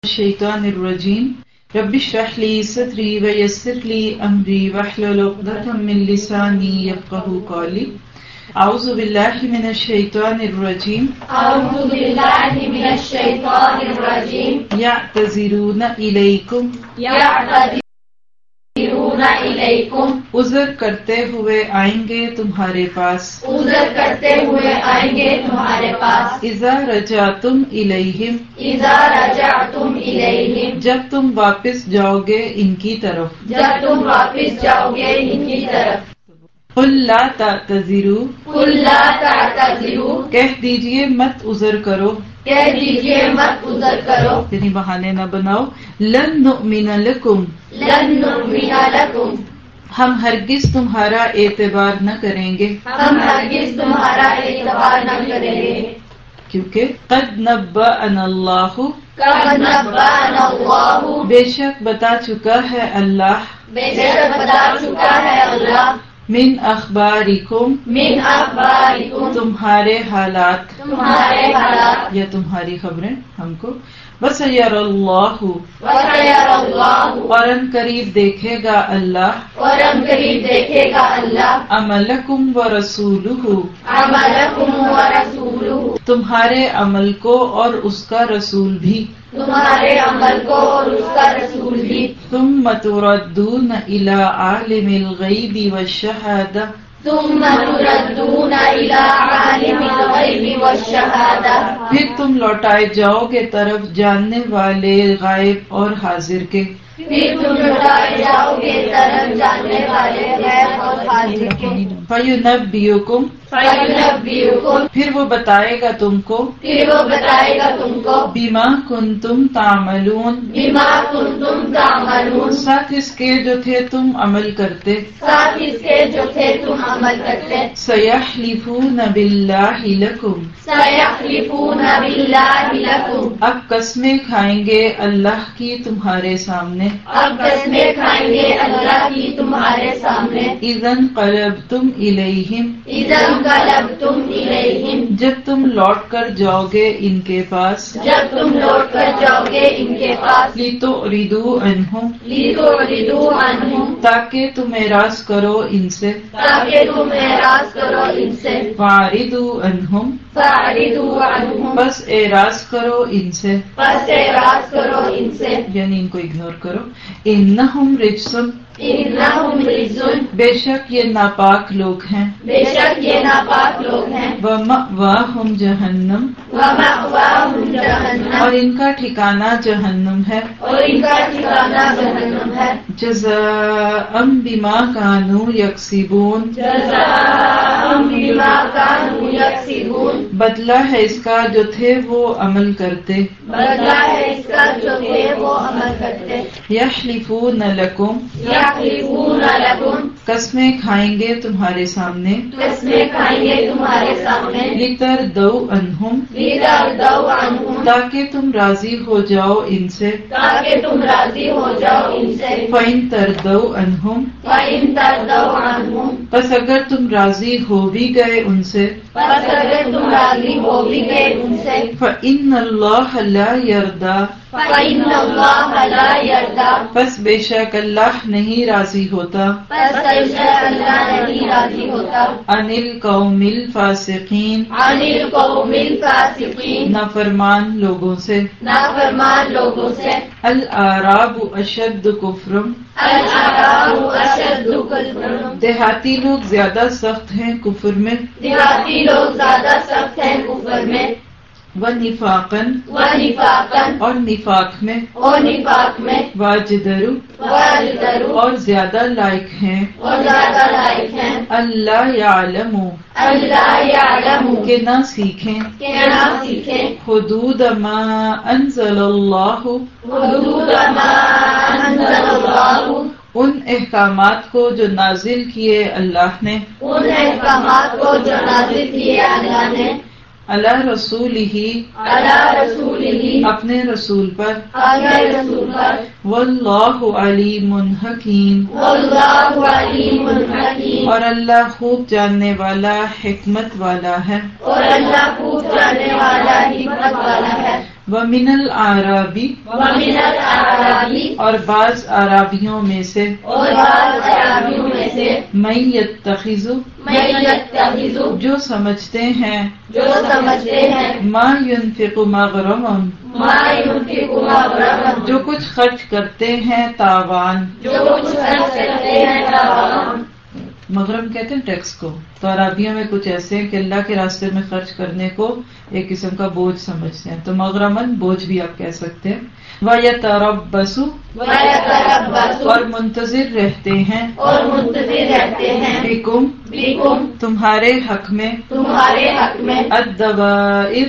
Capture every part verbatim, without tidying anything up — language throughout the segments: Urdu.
الشیطان الرجیم رب اشرح لی صدری ویسر لی امری واحلل عقدۃ من لسانی یفقهوا قولی اعوذ باللہ من الشیطان الرجیم اعوذ باللہ من الشیطان الرجیم یعتذرون الیکم یعتذرون الیکم عذر کرتے ہوئے آئیں گے تمہارے پاس عذر کرتے ہوئے آئیں گے تمہارے پاس اذا رجعتم الیہم اذا رجعتم الیہم جب تم واپس جاؤ گے ان کی طرف جب تم واپس جاؤ گے ان کی طرف قل لا تعتذروا قل لا تعتذروا کہہ دیجئے مت عذر کرو کہہ دیجئے مت عذر کرو یعنی بہانے نہ بناؤ لن نؤمن لکم لن نؤمن لکم ہم ہرگز تمہارا اعتبار نہ کریں گے ہم ہرگز تمہارا اعتبار نہ کریں گے کیونکہ قد نبأنا اللہ قد نبأنا اللہ بے شک بتا چکا ہے اللہ بے شک بتا چکا ہے اللہ من اخبارکم من اخبارکم تمہارے حالات تمہارے حالات یا تمہاری خبریں ہم کو وسیر اللہ وسیر اللہ اور ان قریب دیکھے گا اللہ اور ہم قریب دیکھے گا اللہ عملکم و رسولہ عملکم و رسولہ تمہارے عمل کو اور اس کا رسول بھی تمہارے عمل کو اور اس کا رسول بھی ثم تردون الی عالم الغیب والشہادہ ثم تردون الی عالم الغیب والشہادہ پھر تم لوٹائے جاؤ گے طرف جاننے والے غائب اور حاضر کے پھر تم لوٹائے جاؤ گے طرف جاننے والے غیب اور حاضر کے فینبئکم فینبئکم پھر وہ بتائے گا تم کو پھر وہ بتائے گا تم کو بما کنتم تعملون بما کنتم تعملون ساتھ اس کے جو تھے تم عمل کرتے ساتھ اس کے جو تھے تم عمل کرتے سیحلفون باللہ لکم سیحلفون باللہ لکم اب قسمیں کھائیں گے اللہ کی تمہارے سامنے اب قسمیں کھائیں گے اللہ کی تمہارے سامنے اذن قلبتم الیہم اذا انقلبتم الیہم جب تم لوٹ کر جاؤ گے ان کے پاس جب تم لوٹ کر جاؤ گے ان کے پاس لتعرضوا عنہم لتعرضوا عنہم تاکہ تم اعراض کرو ان سے تاکہ تم اعراض کرو ان سے فاعرضوا عنہم فاعرضوا عنہم بس اعراض کرو ان سے بس اعراض کرو ان سے یعنی ان کو اگنور کرو انہم رجسن انہم رجسن بے شک یہ ناپاک لوگ ہیں بے شک یہ ناپاک لوگ ہیں ومأواہم جہنم ومأواہم جہنم اور ان کا ٹھکانہ جہنم ہے اور ان کا ٹھکانہ جہنم ہے جزاء بما کانوا یکسبون جزاء بما کانوا یکسبون بدلہ ہے اس کا جو تھے وہ عمل کرتے بدلہ ہے اس کا جو تھے وہ عمل کرتے یحلفون لکم یحلفون لکم قسمیں کھائیں گے تمہارے سامنے قسمیں کھائیں گے تمہارے سامنے لتردوا عنہم لترضوا عنہم تاکہ تم راضی ہو جاؤ ان سے تاکہ تم راضی ہو جاؤ ان سے فَإِن تَرْضَوْا عَنْهُمْ فَإِن تَرْضَوْا عَنْهُمْ پس اگر تم راضی ہو بھی گئے ان سے پس اگر تم راضی ہو بھی گئے ان سے فَإِنَّ اللَّهَ لَا يَرْضَى فَإِنَّ اللَّهَ لَا يَرْضَى پس بے شک اللہ نہیں راضی ہوتا پس بے شک اللہ نہیں راضی ہوتا عن القوم الفاسقین عن القوم الفاسقین نافرمان لوگوں سے نافرمان لوگوں سے الاعراب اشد کفرم الاعراب اشد کفرا دیہاتی لوگ زیادہ سخت ہیں کفر میں دیہاتی لوگ زیادہ سخت ہیں کفر میں ونفاقاً ونفاقا اور نفاق میں اور نفاق میں واجدر واجدر اور زیادہ لائق ہیں اور زیادہ لائق ہیں اللہ یعلم اللہ یعلم کہ نہ سیکھیں کہ نہ سیکھیں حدود ما انزل اللہ حدود ما انزل اللہ ان احکامات کو جو نازل کیے اللہ نے ان احکامات کو جو نازل کیے اللہ نے علی رسول ہی علی رسول ہی اپنے رسول پر اپنے رسول پر واللہ علیم حکیم واللہ علیم حکیم اور اللہ خوب جاننے والا حکمت والا ہے اور اللہ خوب جاننے والا حکمت والا ہے ومن الأعرابی ومن الأعرابی اور بعض عرابیوں میں سے اور بعض عرابیوں میں سے من یتخذ من یتخذ جو سمجھتے ہیں جو سمجھتے ہیں ما ينفق مغرما ما ينفق مغرما جو کچھ خرچ کرتے ہیں تاوان جو کچھ خرچ کرتے ہیں تاوان مغرم کہتے ہیں ٹیکس کو. تو عربیوں میں کچھ ایسے ہیں کہ اللہ کے راستے میں خرچ کرنے کو ایک قسم کا بوجھ سمجھتے ہیں، تو مغرمن بوجھ بھی آپ کہہ سکتے ہیں. وَيَتَرَبَّصُ وَيَتَرَبَّصُ اور منتظر رہتے ہیں اور منتظر رہتے ہیں بِكُمْ بِكُمْ تمہارے حق میں تمہارے حق میں الدوائر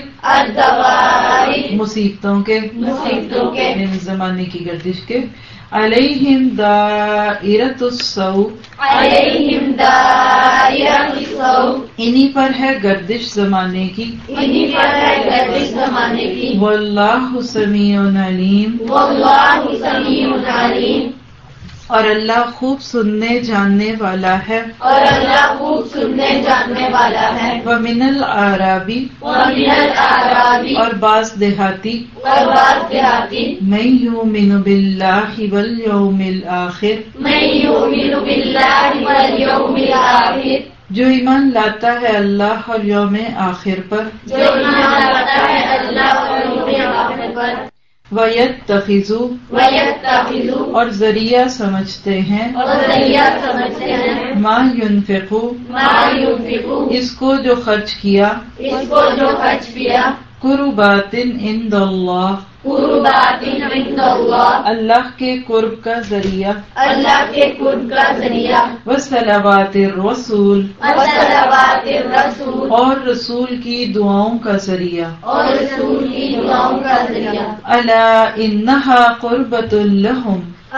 الدوائر مصیبتوں کے مصیبتوں کے یعنی زمانے کی گردش کے علیہم دائرۃ السوء علیہم دائرۃ السوء انہی پر ہے گردش زمانے کی انہی پر ہے گردش زمانے کی واللہ سمیع علیم واللہ سمیع علیم اور اللہ خوب سننے جاننے والا ہے. اور اللہ خوب سننے جاننے والا ہے. ومن الأعرابی ومن الأعرابی اور بعض دیہاتی اور بعض دیہاتی من یؤمن باللہ والیوم الآخر من یؤمن باللہ والیوم الآخر جو ایمان لاتا ہے اللہ اور یوم آخر پر جو ایمان لاتا ہے اللہ اور یوم آخر پر وَيَتَّخِذُ وَيَتَّخِذُ اور ذریعہ سمجھتے ہیں اور ذریعہ سمجھتے ہیں ما ينفق ما ينفق اس کو جو خرچ کیا اس کو جو خرچ کیا قربات عند اللہ قربات عند اللہ اللہ کے قرب کا ذریعہ اللہ کے قرب کا ذریعہ وصلوات الرسول وصلوات الرسول اور رسول کی دعاؤں کا ذریعہ اور رسول کی دعاؤں کا ذریعہ الا انہا قربۃ لہم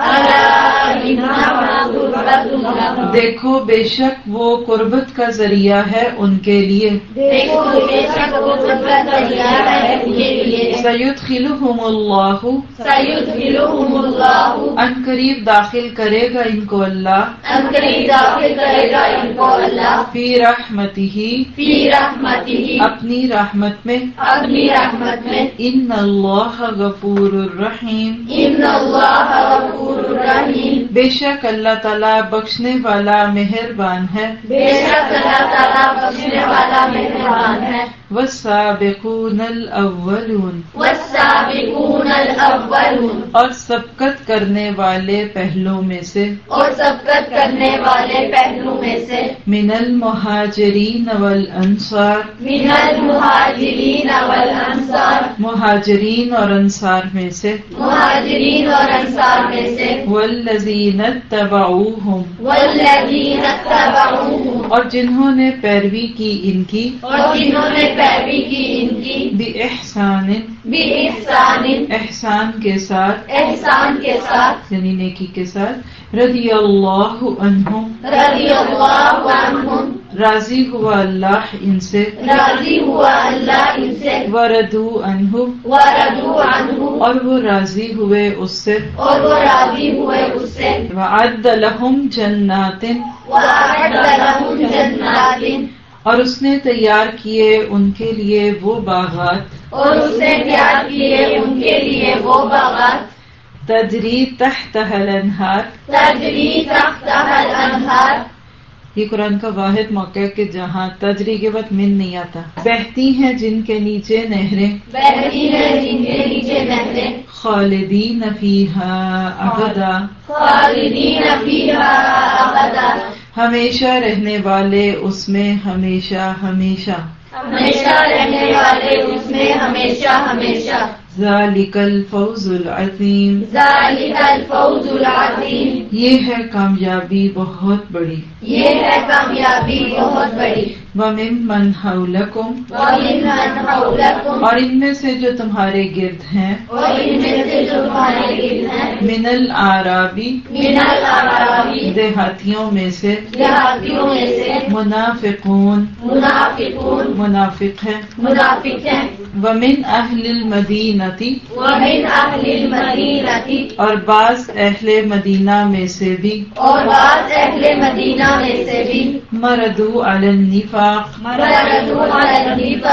دیکھو بے شک وہ قربت کا ذریعہ ہے ان کے لیے. دیکھو بے شک وہ قربت کا ذریعہ ہے ان کے لیے. سیدخلہم اللہ سیدخلہم اللہ ان قریب داخل کرے گا ان کو اللہ ان قریب داخل کرے گا ان کو اللہ فی رحمتہ فی رحمتہ اپنی رحمت میں اپنی رحمت میں. ان اللہ غفور الرحیم ان اللہ غفور الرحیم بے شک اللہ تعالیٰ بخشنے والا مہربان ہے. بے شک اللہ تعالیٰ بخشنے والا مہربان ہے. والسابقون الاولون والسابقون الاولون اور سبقت کرنے والے پہلوں میں سے اور سبقت کرنے والے پہلوں میں سے من المہاجرین والانصار من المہاجرین والانصار مہاجرین اور انصار میں سے مہاجرین اور انصار میں سے والذین اتبعوہم والذین اتبعوہم اور جنہوں نے پیروی کی ان کی اور جنہوں نے پیروی کی ان کی بِإحسان بِإحسان احسان کے ساتھ احسان کے ساتھ یعنی نیکی کے ساتھ رضی اللہ عنہم رضی اللہ عنہم راضی ہوا اللہ ان سے راضی ہوا اللہ ان سے وردوا عنہ وردوا عنہ اور وہ راضی ہوئے اس سے اور وہ راضی ہوئے اس سے وعد لہم جنات وَأَعَدَّ لَهُمْ جَنَّاتٍ اور اس نے تیار کیے ان کے لیے وہ باغات اور اس نے تیار کیے ان کے لیے وہ باغات تجری تحتها الانہار تجری تحتها الانہار. یہ قرآن کا واحد موقع ہے کہ جہاں تجری کے بعد من نہیں آتا. بہتی ہیں جن کے نیچے نہریں بہتی ہیں جن کے نیچے نہریں خالدین فیہا ابدا خالدین فیہا ابدا ہمیشہ رہنے والے اس میں ہمیشہ ہمیشہ ہمیشہ رہنے والے اس میں ہمیشہ ہمیشہ. ذالک الفوز العظیم ذالک الفوز العظیم یہ ہے کامیابی بہت بڑی. یہ ہے کامیابی بہت بڑی. وَمِمَّنْ حَوْلَكُمْ وَمِمَّنْ حَوْلَكُمْ اور ان میں سے جو تمہارے گرد ہیں اور ان میں سے جو تمہارے گرد ہیں من الاعرابی من الاعرابی دیہاتیوں میں سے دیہاتیوں میں سے منافقون منافقون منافق ہیں منافق ہیں. ومن اہل المدینتی ومن اہل المدینہ اور بعض اہل مدینہ میں سے بھی اور بعض اہل مدینہ میں سے بھی مردو علی النفاق مردوا علی النفاق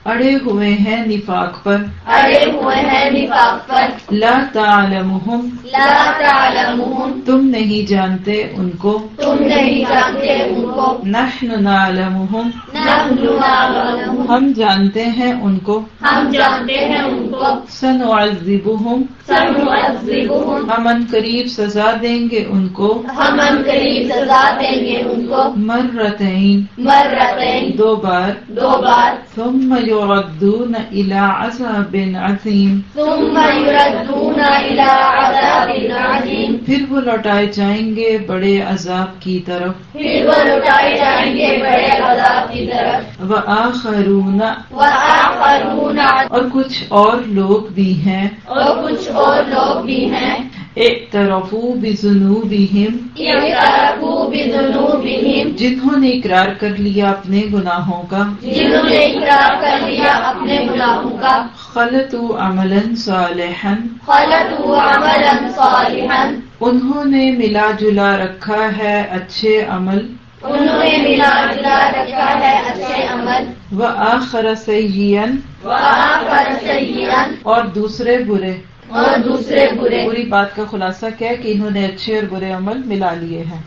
अड़े हुए हैं निफाक पर, अड़े हुए हैं निफाक पर, ला तालमुहुम, ला तालमुहुम, तुम नहीं जानते उनको, तुम नहीं जानते उनको, नहनु नालमुहुम, नहनु नालमुहुम, हम जानते हैं उनको, हम जानते हैं उनको, सनुअज़्ज़िबुहुम, सनुअज़्ज़िबुहुम, हम अन करीब सजा देंगे उनको, हम करीब सजा देंगे उनको, मर्रतैन, मर्रतैन, दो बार, दो बार, सुम्मा युरद्दून इला अज़ाबिन अज़ीम, सुम्मा युरद्दूना इला अज़ाबिन अज़ीम, फिर वो लौटाए जाएंगे बड़े अजाब की तरफ, फिर वो लौटाए जाएंगे बड़े अज़ाब की तरफ, व आखरूना, व आखरूना, और कुछ और लोग भी हैं, और कुछ और लोग भी हैं, इक़्तरफ़ू बिज़ुनूबिहिम, इक़्तरफ़ू बिज़ुनूबिहिम, जिन्होंने इकरार कर लिया अपने गुनाहों का, जिन्होंने इक़रार कर लिया अपने गुनाहों का, खलतू अमलन सालिहन, खलतू अमलन सालिहन, उन्होंने मिला जुला रखा है अच्छे अमल, उन्होंने मिला जुला रखा है अच्छे अमल, व आखर सय्यिअन, व आखर सय्यिअन, और दूसरे बुरे। और दूसरे बुरे। पूरी बात का खुलासा क्या है कि इन्होंने अच्छे और बुरे अमल मिला लिए हैं।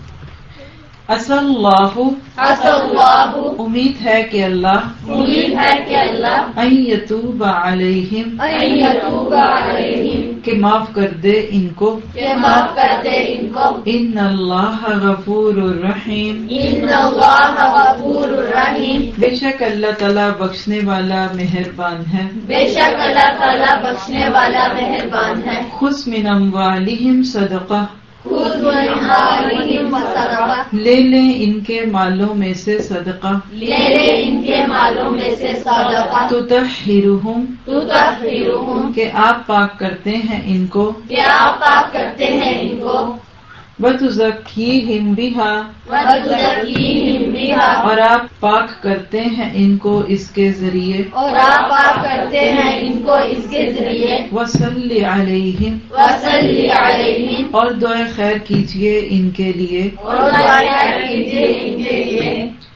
असल्लाहु, असल्लाहु, उम्मीद है कि अल्लाह, उम्मीद है कि अल्लाह अन यतूब अलैहिम, अन यतूब अलैहिम, कि माफ कर दे इनको, कि माफ कर दे इनको, इन्नल्लाह गफूरुर रहीम, इन्नल्लाह गफूरुर रहीम, बेशक अल्लाह ताला बख्शने वाला मेहरबान है, बेशक अल्लाह ताला बख्शने वाला मेहरबान है। खुस मिन अम्वालिहिम सदका, खुद मिन अम्वालिहिम सदका, ले लें इनके मालों में से सदका, ले ले इनके मालों में से सदका, तुतहिरुहुम, तुतहिरुहुम, कि आप पाक करते हैं इनको, कि आप पाक करते हैं इनको, वतुज़क्कीहिम बिहा, व तुज़क्कीहिम बिहा, और आप पाक करते हैं इनको इसके जरिए, और आप पाक करते हैं इनको इसके जरिए, वसल्लि अलैहिम, व सल्ली अलैहिम, और दुआ खैर कीजिए इनके लिए, और दुआ कीजिए इनके लिए।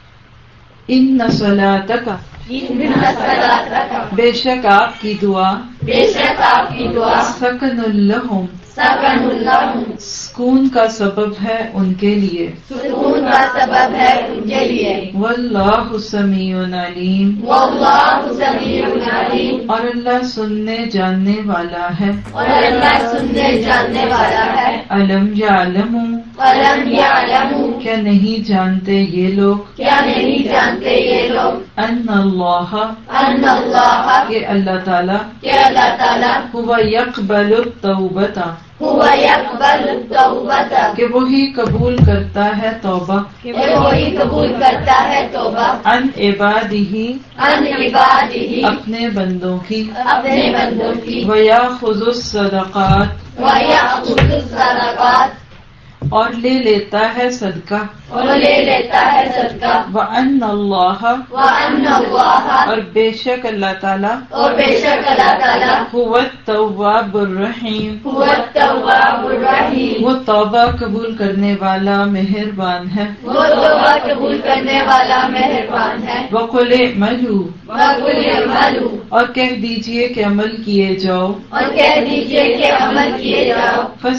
इन्न सलातका, इन्ना सलातका, बेशक आपकी दुआ, बेशक आपकी दुआ, सकनुल लहुम, सकनुल लहुम, सुकून का सबब है उनके लिए, सुकून का सबब है उनके लिए। वल्लाहु समीउन अलीम, वल्लाहु समीउन अलीम, और अल्लाह सुनने जानने वाला है, और अल्लाह सुनने जानने वाला है। अलम यालमू, अलम यअलमू, क्या नहीं जानते ये लोग, क्या नहीं जानते ये लोग, अन्नल्लाह, अन्नल्लाह, कि अल्लाह ताला, कि अल्लाह ताला, हुवा यक़बलु तौबता, हुवा यक़बलु तौबता, कि वही कबूल करता है तौबा, कि वही कबूल करता है तौबा, अन इबादिही, अन इबादिही, अपने बंदों की, अपने बंदों की, वयाखुज़ुस सदक़ात, व यअख़ुज़ु सदक़ात, और ले लेता है सदका, और ले लेता है सदका, व अन्नल्लाह, व अन्नल्लाह, और बेशक अल्लाह ताला, और बेशक अल्लाह ताला, हुवत तव्वाबुर रहीम, हुवा तव्वाबुर रहीम, वो तौबा कबूल करने वाला मेहरबान है। वो तौबा कबूल करने वाला मेहरबान है। वक़ुल मलू, वक़ुल अमलू, और कह दीजिए कि अमल किए जाओ, और कह दीजिए कि अमल किए जाओ,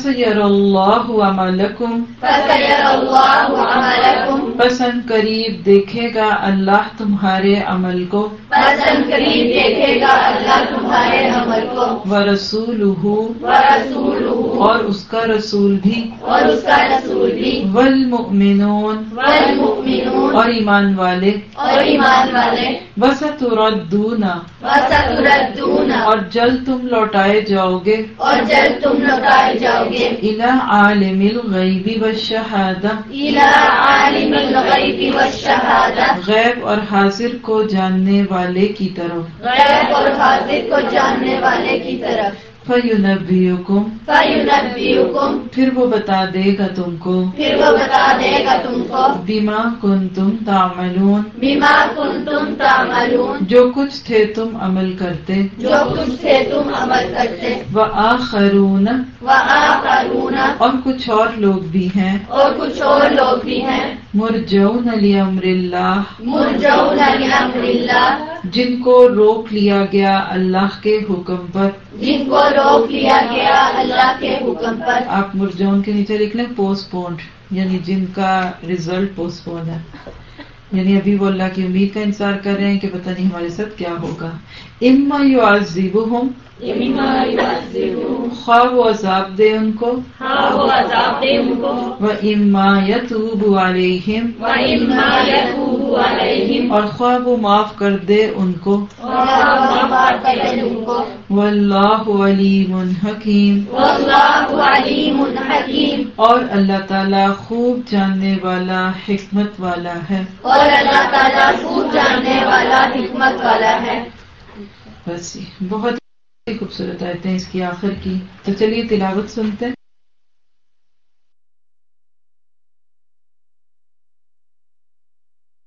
फसयरल्लाहु अमलकुम, फसयरल्लाहु अमलकुम, पसंद करीब देखेगा अल्लाह तुम्हारे अमल को, पसंद करीब देखेगा अल्लाह तुम्हारे अमल को, व रसूलुहु, व रसूलुहु, और उसका रसूल भी, और उसका रसूल भी, वल मुमिनून, वल मुमिनून, और ईमान वाले, और ईमान वाले, वसतुरद्दूना, व सतुरद्दूना, और जल्द तुम लौटाए जाओगे, और जल्द तुम लौटाए जाओगे, इला आलिमिल गैबी व शहादा, इला आलिमिल गैबी व शहादा, गैब और हाजिर को जानने वाले की तरफ, गैब और हाजिर को जानने वाले की तरफ, फयुनब्बियुकुम, फयुनब्बियुकुम, फिर वो बता देगा तुमको, फिर वो बता देगा तुमको, बिमा कुंतुम तामलून, बिमा कुंतुम तामलून, जो कुछ थे तुम अमल करते, जो कुछ थे तुम अमल करते, व आखरून, व आखरून, और कुछ और लोग भी हैं, और कुछ और लोग भी हैं, मुरजौन लिअम्रिल्लाह मुरजौन लिअम्रिल्लाह जिनको रोक लिया गया अल्लाह के हुक्म पर, जिनको रोक लिया गया अल्लाह के हुक्म पर। आप मुरजौन के नीचे लिख लें पोस्टपोन्ड, यानी जिनका रिजल्ट पोस्टपोन है, यानी अभी वो अल्लाह की उम्मीद का इंतजार कर रहे हैं कि पता नहीं हमारे साथ क्या होगा। इम्मा युअज़्ज़िबुहुम ख्वाह वो अजाब दे उनको, हाँ वो अजाब दे उनको, व इम्मा यतूबु अलैहिम व इम्मा यतूबु अलैहिम और ख्वाह वो माफ कर दे उनको, और माफ कर दे उनको। वल्लाहु अलीमुन हकीम वल्लाहु अलीमुन हकीम और अल्लाह ताला खूब जानने वाला हिकमत वाला है। और अल्लाह ताला खूब जानने वाला हिकमत वाला है। बस ये बहुत ही खूबसूरत आयतें इसकी आखिर की। तो चलिए तिलावत सुनते हैं।